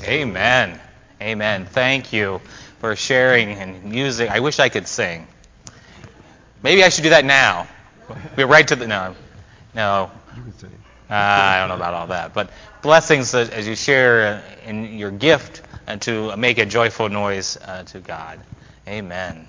Amen. Amen. Thank you for sharing and music. I wish I could sing. Maybe I should do that now. We're right to the no. You can sing. I don't know about all that, but blessings as you share in your gift and to make a joyful noise to God. Amen.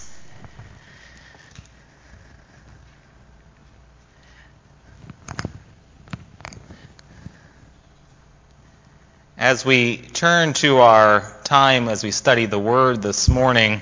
As we turn to our time as we study the Word this morning,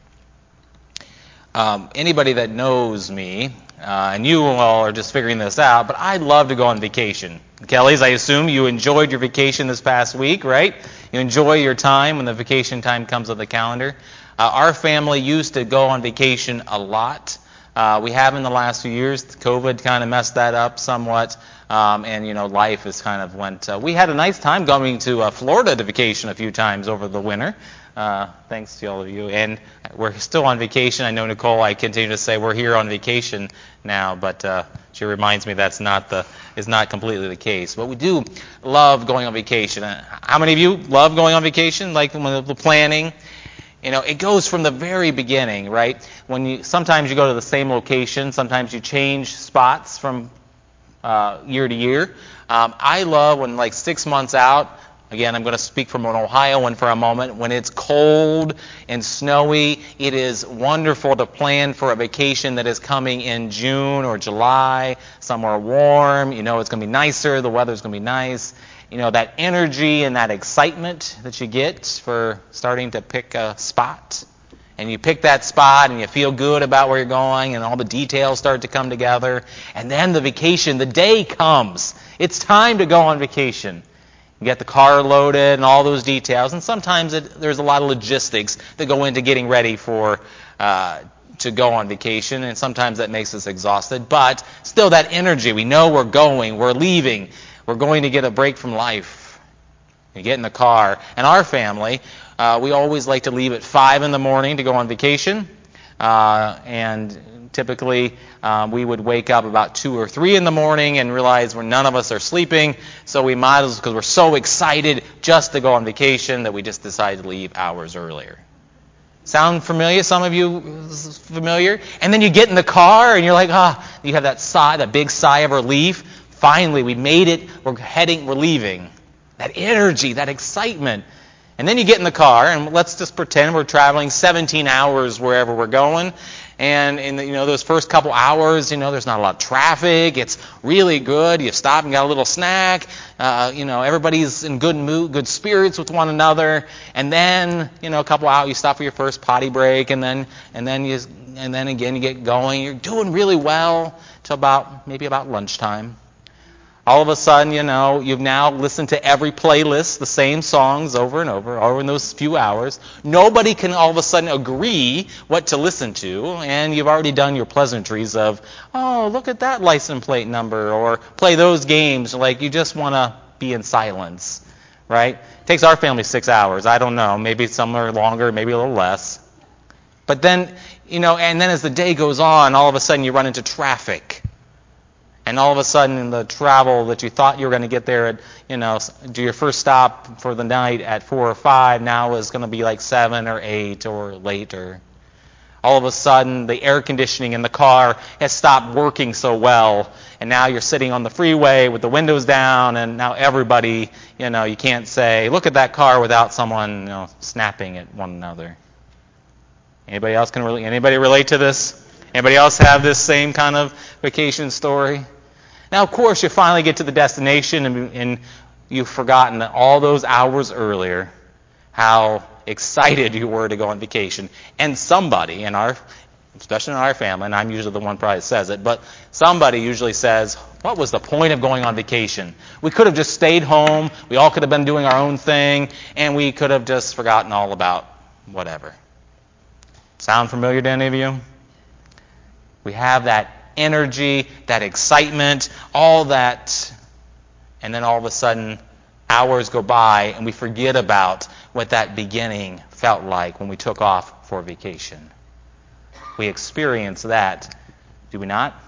anybody that knows me, and you all are just figuring this out, but I'd love to go on vacation. Kelly's, I assume you enjoyed your vacation this past week, right? You enjoy your time when the vacation time comes on the calendar. Our family used to go on vacation a lot. We have in the last few years. COVID kind of messed that up somewhat. And life has kind of went. We had a nice time going to Florida to vacation a few times over the winter. Thanks to all of you. And we're still on vacation. I know Nicole. I continue to say we're here on vacation now, but she reminds me that's is not completely the case. But we do love going on vacation. How many of you love going on vacation? Like the planning. It goes from the very beginning, right? Sometimes you go to the same location. Sometimes you change spots from year to year. I love when 6 months out, again, I'm going to speak from an Ohio one for a moment, when it's cold and snowy, it is wonderful to plan for a vacation that is coming in June or July, somewhere warm. It's going to be nicer, the weather's going to be nice. That energy and that excitement that you get for starting to pick a spot. And you pick that spot and you feel good about where you're going and all the details start to come together. And then the vacation, the day comes. It's time to go on vacation. You get the car loaded and all those details. And sometimes there's a lot of logistics that go into getting ready to go on vacation. And sometimes that makes us exhausted. But still that energy. We know we're going. We're leaving. We're going to get a break from life. You get in the car. And our family, we always like to leave at 5 in the morning to go on vacation. And typically we would wake up about 2 or 3 in the morning and realize none of us are sleeping. So we might as well, because we're so excited just to go on vacation, that we just decide to leave hours earlier. Sound familiar? Some of you familiar? And then you get in the car and you're like, you have that sigh, that big sigh of relief. Finally, we made it. We're leaving. That energy, that excitement. And then you get in the car, and let's just pretend we're traveling 17 hours wherever we're going. And in those first couple hours, there's not a lot of traffic. It's really good. You stop and got a little snack. Everybody's in good mood, good spirits with one another. And then, a couple hours, you stop for your first potty break, and then again you get going. You're doing really well till maybe about lunchtime. All of a sudden, you've now listened to every playlist, the same songs over and over in those few hours. Nobody can all of a sudden agree what to listen to, and you've already done your pleasantries of, look at that license plate number, or play those games, like you just want to be in silence, right? It takes our family 6 hours. I don't know. Maybe some are longer, maybe a little less. But then, and then as the day goes on, all of a sudden you run into traffic. And all of a sudden, in the travel that you thought you were going to get there at, do your first stop for the night at 4 or 5, now is going to be like 7 or 8 or later. All of a sudden, the air conditioning in the car has stopped working so well, and now you're sitting on the freeway with the windows down, and now everybody, you can't say, look at that car without someone, snapping at one another. Anybody relate to this? Anybody else have this same kind of vacation story? Now, of course, you finally get to the destination and you've forgotten all those hours earlier how excited you were to go on vacation. And somebody especially in our family, and I'm usually the one probably says it, but somebody usually says, what was the point of going on vacation? We could have just stayed home. We all could have been doing our own thing, and we could have just forgotten all about whatever. Sound familiar to any of you? We have that energy, that excitement, all that, and then all of a sudden hours go by and we forget about what that beginning felt like when we took off for vacation. We experience that, do we not?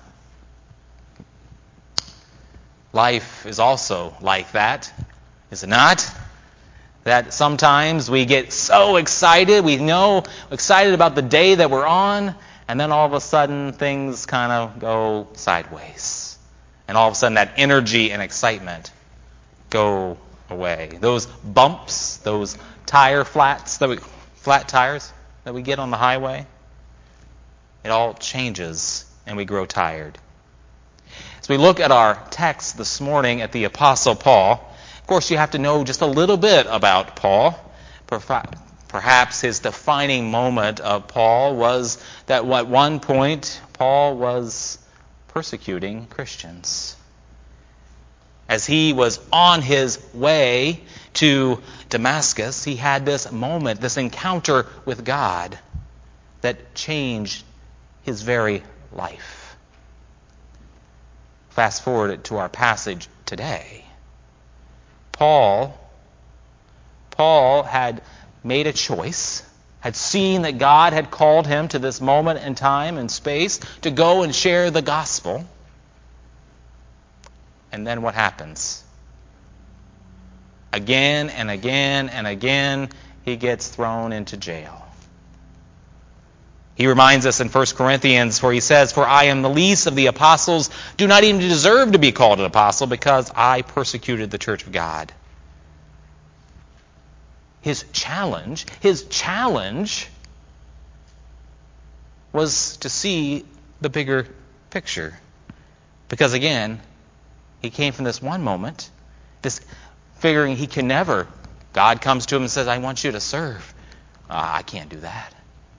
Life is also like that, is it not? That sometimes we get so excited, excited about the day that we're on, and then all of a sudden things kind of go sideways. And all of a sudden that energy and excitement go away. Those bumps, those flat tires that we get on the highway, it all changes and we grow tired. As we look at our text this morning at the Apostle Paul, of course you have to know just a little bit about Paul. Perhaps his defining moment of Paul was that at one point Paul was persecuting Christians. As he was on his way to Damascus, he had this moment, this encounter with God that changed his very life. Fast forward to our passage today. Paul had made a choice, had seen that God had called him to this moment in time and space to go and share the gospel. And then what happens? Again and again and again, he gets thrown into jail. He reminds us in 1 Corinthians where he says, "For I am the least of the apostles, do not even deserve to be called an apostle, because I persecuted the church of God." His challenge was to see the bigger picture. Because again, he came from this one moment, this figuring he can never. God comes to him and says, "I want you to serve." I can't do that.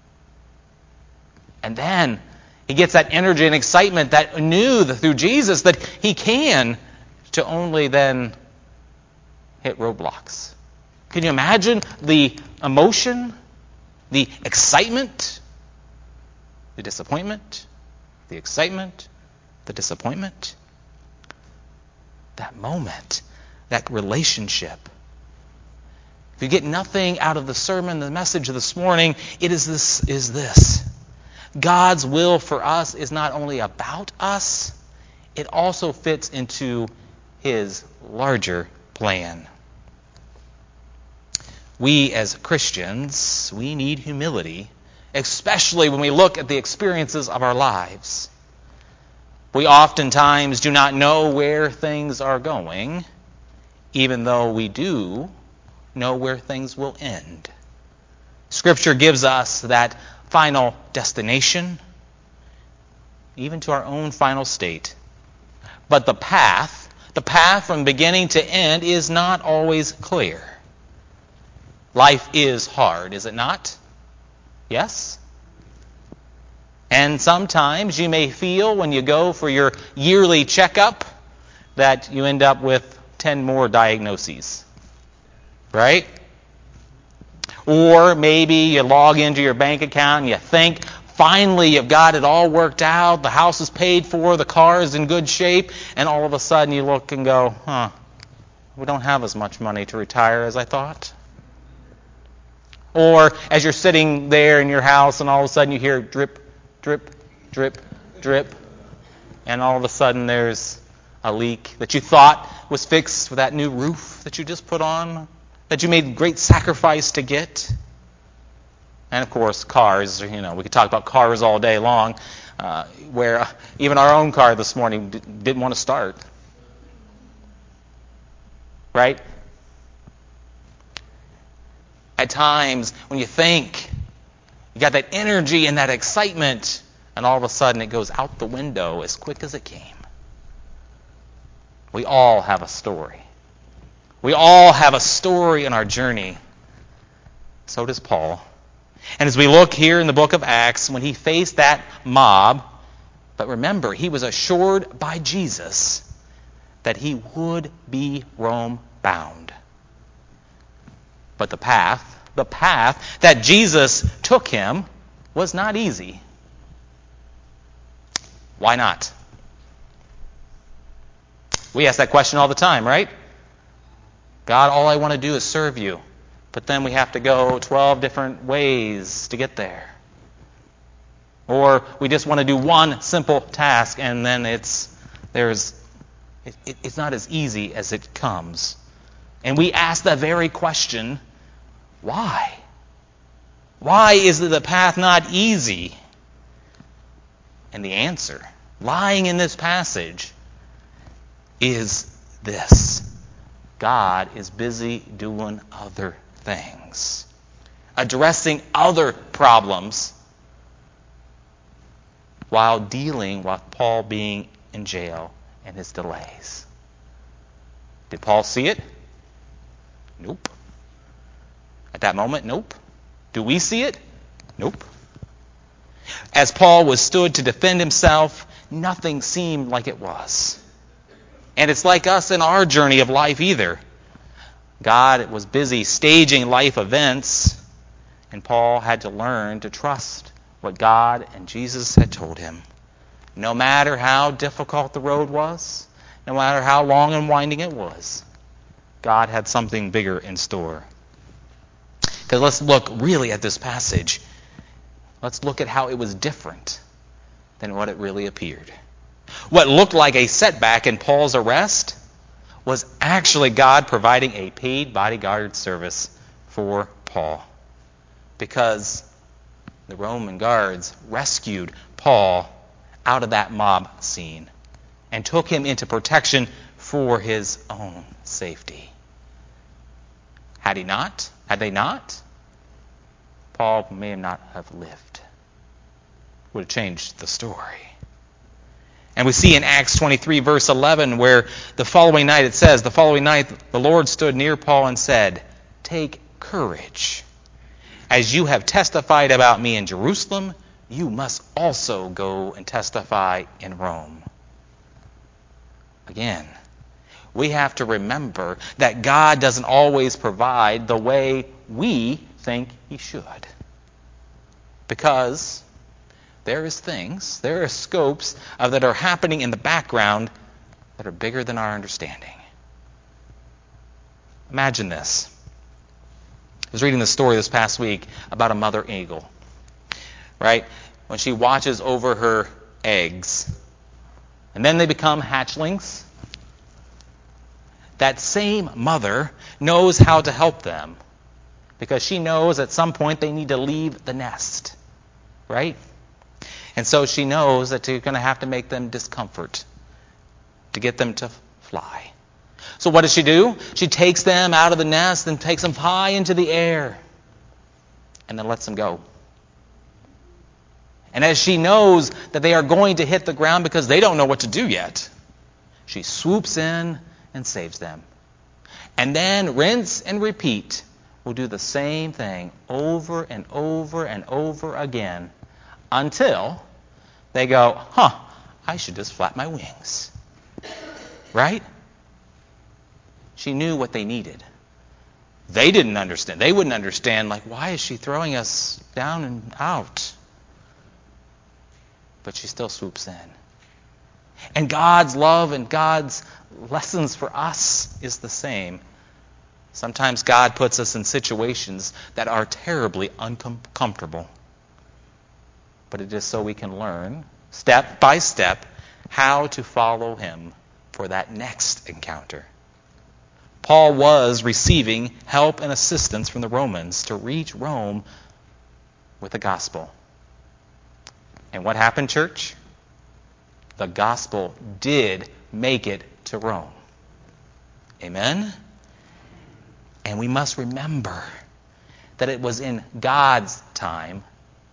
And then he gets that energy and excitement that knew that through Jesus that he can, to only then hit roadblocks. Can you imagine the emotion, the excitement, the disappointment, the excitement, the disappointment? That moment, that relationship. If you get nothing out of the sermon, the message of this morning, it is this. God's will for us is not only about us, it also fits into his larger plan. We as Christians, we need humility, especially when we look at the experiences of our lives. We oftentimes do not know where things are going, even though we do know where things will end. Scripture gives us that final destination, even to our own final state. But the path from beginning to end is not always clear. Life is hard, is it not? Yes? And sometimes you may feel when you go for your yearly checkup that you end up with 10 more diagnoses. Right? Or maybe you log into your bank account and you think finally you've got it all worked out, the house is paid for, the car is in good shape, and all of a sudden you look and go, we don't have as much money to retire as I thought. Or as you're sitting there in your house and all of a sudden you hear drip, drip, drip, drip, and all of a sudden there's a leak that you thought was fixed with that new roof that you just put on, that you made great sacrifice to get. And of course, cars, we could talk about cars all day long, where even our own car this morning didn't want to start. Right? At times, when you think you got that energy and that excitement, and all of a sudden it goes out the window as quick as it came. We all have a story. We all have a story in our journey. So does Paul. And as we look here in the book of Acts, when he faced that mob, but remember, he was assured by Jesus that he would be Rome bound. But the path that Jesus took him was not easy. Why not? We ask that question all the time, right? God, all I want to do is serve you. But then we have to go 12 different ways to get there. Or we just want to do one simple task and then it's not as easy as it comes. And we ask that very question Why? Why is the path not easy? And the answer, lying in this passage, is this. God is busy doing other things, addressing other problems while dealing with Paul being in jail and his delays. Did Paul see it? Nope. At that moment, nope. Do we see it? Nope. As Paul was stood to defend himself, nothing seemed like it was. And it's like us in our journey of life either. God was busy staging life events, and Paul had to learn to trust what God and Jesus had told him. No matter how difficult the road was, no matter how long and winding it was, God had something bigger in store. Because let's look really at this passage. Let's look at how it was different than what it really appeared. What looked like a setback in Paul's arrest was actually God providing a paid bodyguard service for Paul. Because the Roman guards rescued Paul out of that mob scene and took him into protection for his own safety. Had they not, Paul may not have lived. Would have changed the story. And we see in Acts 23, verse 11, where the following night the Lord stood near Paul and said, "Take courage. As you have testified about me in Jerusalem, you must also go and testify in Rome." Again, we have to remember that God doesn't always provide the way we think He should. Because there are scopes that are happening in the background that are bigger than our understanding. Imagine this. I was reading this story this past week about a mother eagle. Right? When she watches over her eggs, and then they become hatchlings, that same mother knows how to help them because she knows at some point they need to leave the nest. Right? And so she knows that you're going to have to make them discomfort to get them to fly. So what does she do? She takes them out of the nest and takes them high into the air and then lets them go. And as she knows that they are going to hit the ground because they don't know what to do yet, she swoops in and saves them. And then rinse and repeat. Will do the same thing over and over and over again until they go, I should just flap my wings. Right? She knew what they needed. They didn't understand. They wouldn't understand, why is she throwing us down and out? But she still swoops in. And God's love and God's lessons for us is the same. Sometimes God puts us in situations that are terribly uncomfortable. But it is so we can learn, step by step, how to follow Him for that next encounter. Paul was receiving help and assistance from the Romans to reach Rome with the gospel. And what happened, church? The gospel did make it to Rome. Amen? And we must remember that it was in God's time,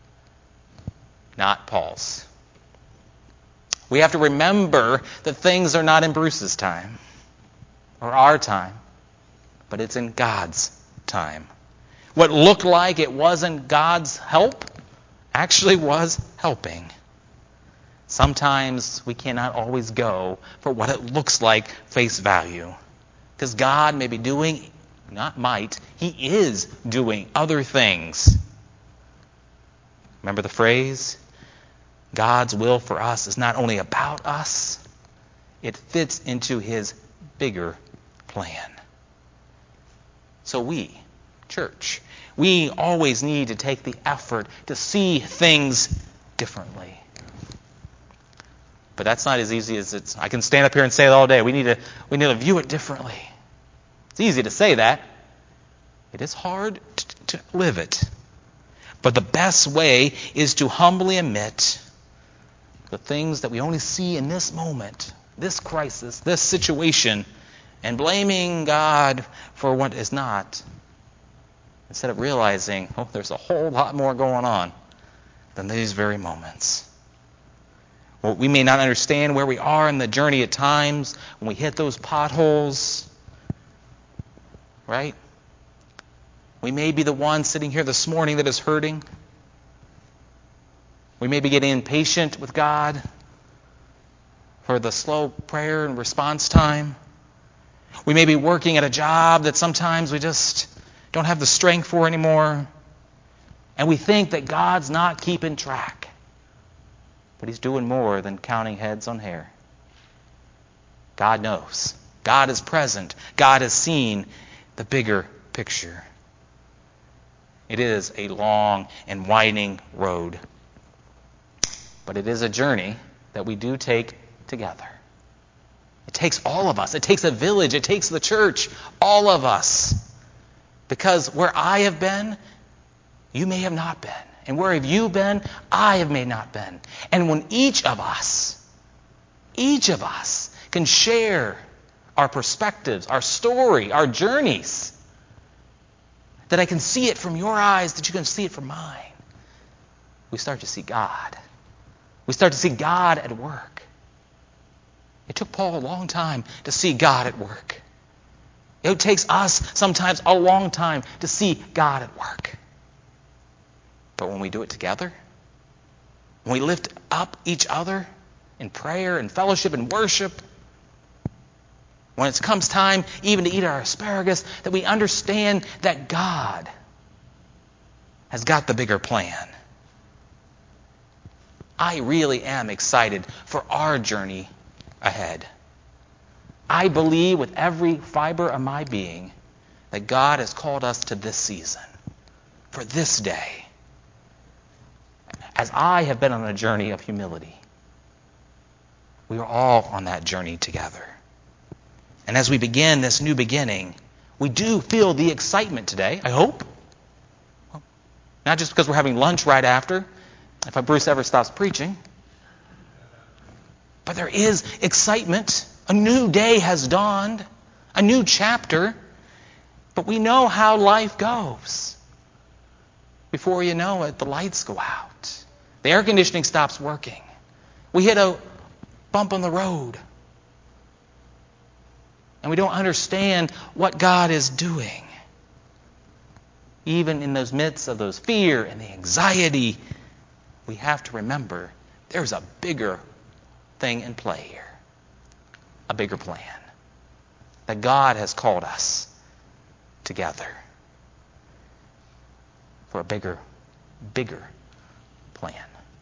not Paul's. We have to remember that things are not in Bruce's time or our time, but it's in God's time. What looked like it wasn't God's help actually was helping. Sometimes we cannot always go for what it looks like face value. Because God may be doing, not might, He is doing other things. Remember the phrase? God's will for us is not only about us, it fits into His bigger plan. So we, church, we always need to take the effort to see things differently. But that's not as easy as it's. I can stand up here and say it all day. We need to view it differently. It's easy to say that. It is hard to live it. But the best way is to humbly admit the things that we only see in this moment, this crisis, this situation, and blaming God for what is not, instead of realizing, there's a whole lot more going on than these very moments. Well, we may not understand where we are in the journey at times when we hit those potholes, right? We may be the one sitting here this morning that is hurting. We may be getting impatient with God for the slow prayer and response time. We may be working at a job that sometimes we just don't have the strength for anymore. And we think that God's not keeping track. But He's doing more than counting heads on hair. God knows. God is present. God has seen the bigger picture. It is a long and winding road. But it is a journey that we do take together. It takes all of us. It takes a village. It takes the church. All of us. Because where I have been, you may have not been. And where have you been, I have may not been. And when each of us can share our perspectives, our story, our journeys, that I can see it from your eyes, that you can see it from mine, we start to see God. We start to see God at work. It took Paul a long time to see God at work. It takes us sometimes a long time to see God at work. But when we do it together, when we lift up each other in prayer and fellowship and worship, when it comes time even to eat our asparagus, that we understand that God has got the bigger plan. I really am excited for our journey ahead. I believe with every fiber of my being that God has called us to this season, for this day. As I have been on a journey of humility, we are all on that journey together. And as we begin this new beginning, we do feel the excitement today, I hope. Not just because we're having lunch right after, if Bruce ever stops preaching. But there is excitement. A new day has dawned, a new chapter. But we know how life goes. Before you know it, the lights go out. The air conditioning stops working. We hit a bump on the road. And we don't understand what God is doing. Even in those midst of those fear and the anxiety, we have to remember there's a bigger thing in play here. A bigger plan. That God has called us together for a bigger plan.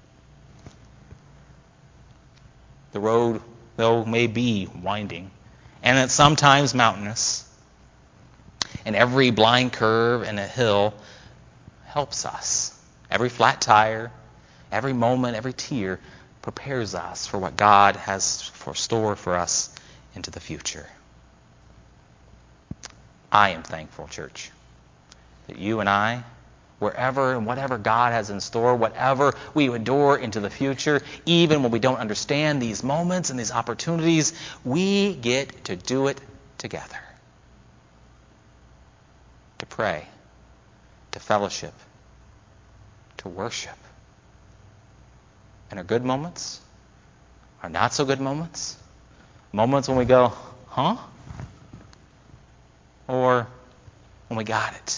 The road, though, may be winding, and it's sometimes mountainous, and every blind curve and a hill helps us. Every flat tire, every moment, every tear prepares us for what God has for store for us into the future. I am thankful, church, that you and I, wherever and whatever God has in store, whatever we endure into the future, even when we don't understand these moments and these opportunities, we get to do it together. To pray, to fellowship, to worship. And our good moments, our not so good moments, moments when we go, huh? Or when we got it.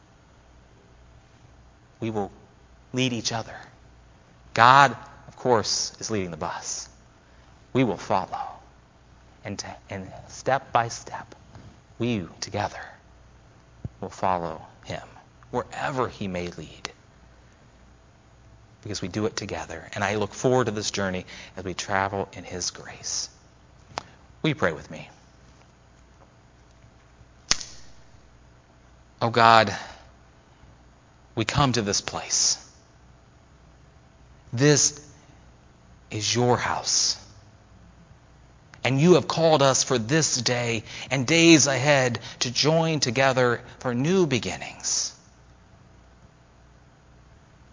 We will lead each other. God, of course, is leading the bus. We will follow. And step by step, we together will follow Him wherever He may lead. Because we do it together. And I look forward to this journey as we travel in His grace. Will you pray with me? Oh God, we come to this place. This is your house. And you have called us for this day and days ahead to join together for new beginnings.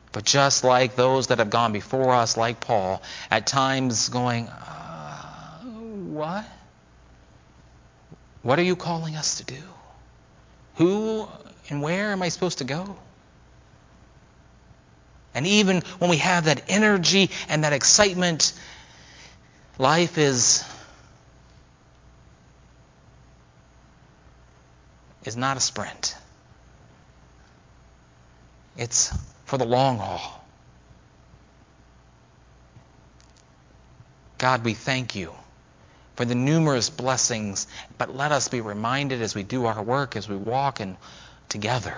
But just like those that have gone before us, like Paul, at times going, what? What are you calling us to do? Who and where am I supposed to go? And even when we have that energy and that excitement, life is not a sprint. It's for the long haul. God, we thank you for the numerous blessings, but let us be reminded as we do our work, as we walk together,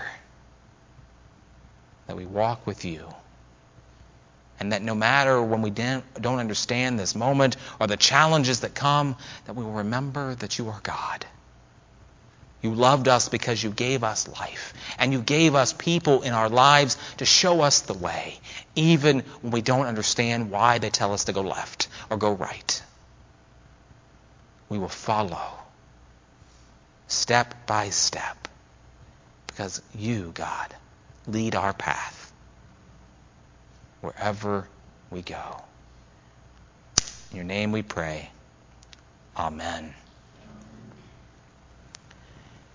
that we walk with you. And that no matter when we don't understand this moment or the challenges that come, that we will remember that you are God. You loved us because you gave us life. And you gave us people in our lives to show us the way, even when we don't understand why they tell us to go left or go right. We will follow step by step because you, God, lead our path wherever we go. In your name we pray. Amen.